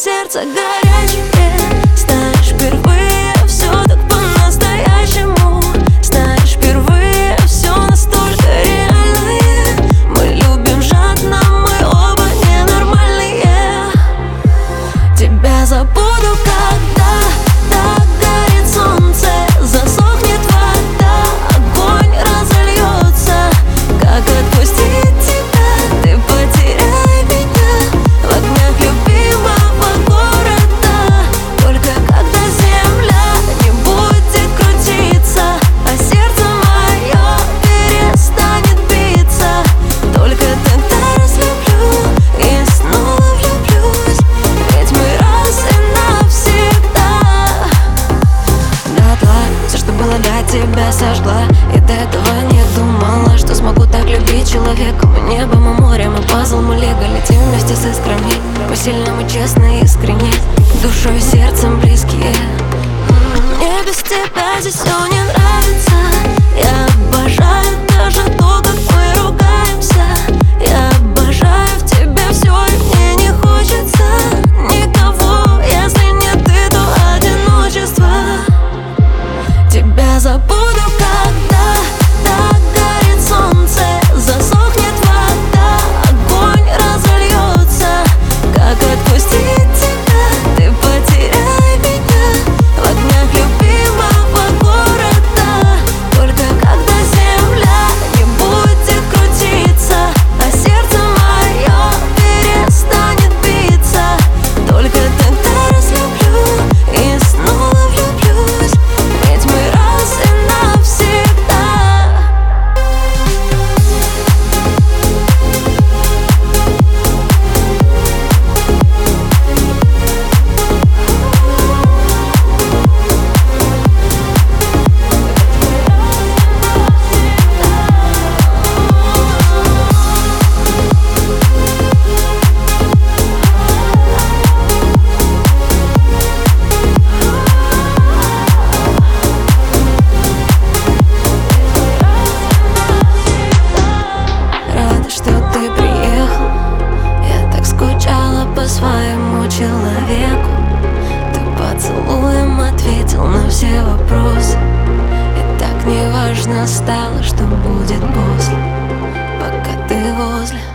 сердце горячее. Знаешь, впервые все так по-настоящему. Знаешь, впервые все настолько реальное. Мы любим жадно, мы оба ненормальные. Тебя забуду, когда так горит солнце, засохнет вода, огонь разольется. Как отпустить тебя? Ты потеряй меня в огнях любимого города. Только когда земля не будет крутиться, а сердце мое перестанет биться, только тогда разлюблю и снова влюблюсь. Ведь мы раз и навсегда. Дотла все, что было для тебя, сожгла. И до этого не думала, что смогу так любить человека. Мы небо, мы море, мы пазл, мы лего. Летим вместе с искрами, по-сильному, честно и искренне, душой и сердцем близкие. Мне без тебя здесь все не нравится. Я обожаю даже то, как мы ругаемся. Я обожаю в тебе все, и мне не хочется никого. Если нет ты, то одиночество. Тебя забуду, когда так горит солнце, засохнет вода, огонь разольется. Как отпустить тебя? Ты потеряй меня в огнях любимого города. Только когда земля не будет крутиться, а сердце мое перестанет биться, только тогда разлюблю и снова влюблюсь. Ведь мы раз и навсегда. Рада, что ты приехал. Я так скучала по своему человеку. Ты поцелуем ответил на все вопросы. И так неважно стало, что будет после, пока ты возле.